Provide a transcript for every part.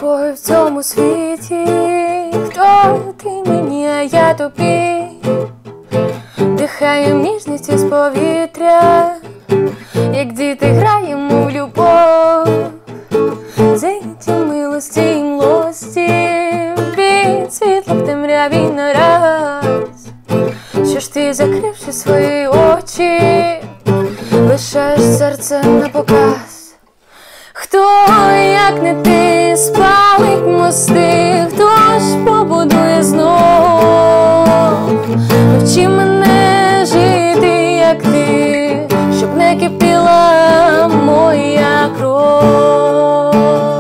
тобою в цьому світі. Хто ти мені, а я тобі. Дихаєм ніжністю з повітря, як діти граємо в любов. Зайняті милості й млості, від світла в темряві нараз. Що ж ти, закривши свої очі, лишаєш серце на показ? Хто, як не ти, спалить мости, хто ж побудує знов? Навчи мене жити, як ти, щоб не кипіла моя кров.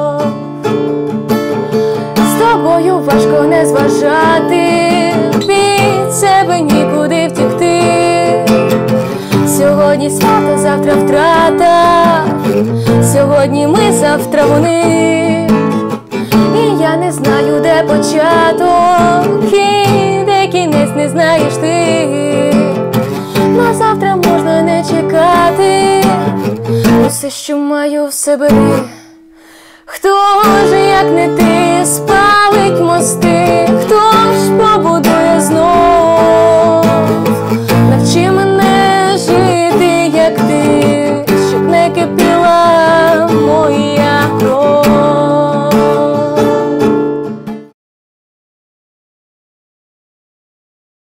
З тобою важко не зважати, від себе нікуди втікти. Сьогодні свято, завтра втрата, сьогодні ми, завтра вони. І я не знаю, де початок, і де кінець не знаєш ти. На завтра можна не чекати, усе, що маю, все бери. Хто ж, як не ти,